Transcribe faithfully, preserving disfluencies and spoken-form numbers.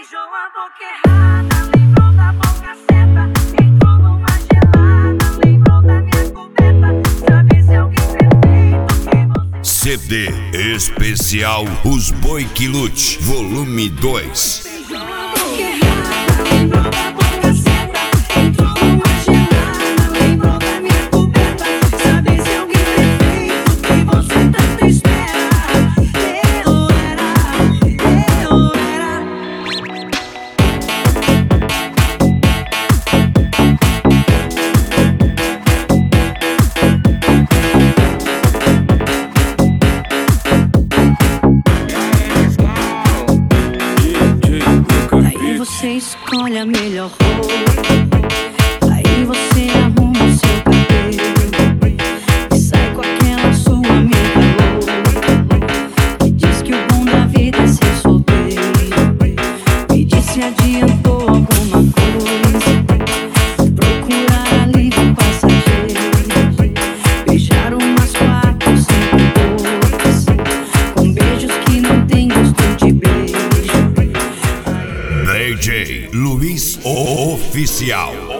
beijou a boca errada, lembrou da boca certa. Entrou numa gelada, lembrou da minha coberta. Sabe se alguém perfeito que você... C D especial Os Boi Que Lute, volume dois. Beijou a boca errada, lembrou da boca certa. Entrou numa gelada, lembrou da minha coberta. Sabe se alguém perfeito que você tanto espera. Eu era, eu era. Aí você escolhe a melhor roupa, aí você arruma o seu cabelo e sai com aquela sua amiga louca que diz que o bom da vida é ser solteiro. Me diz se adiantou alguma coisa, procurar alívio passageiro, beijar umas quatro, cinco bocas, com beijos que não tem gosto de beijo. D J Luiz Oficial.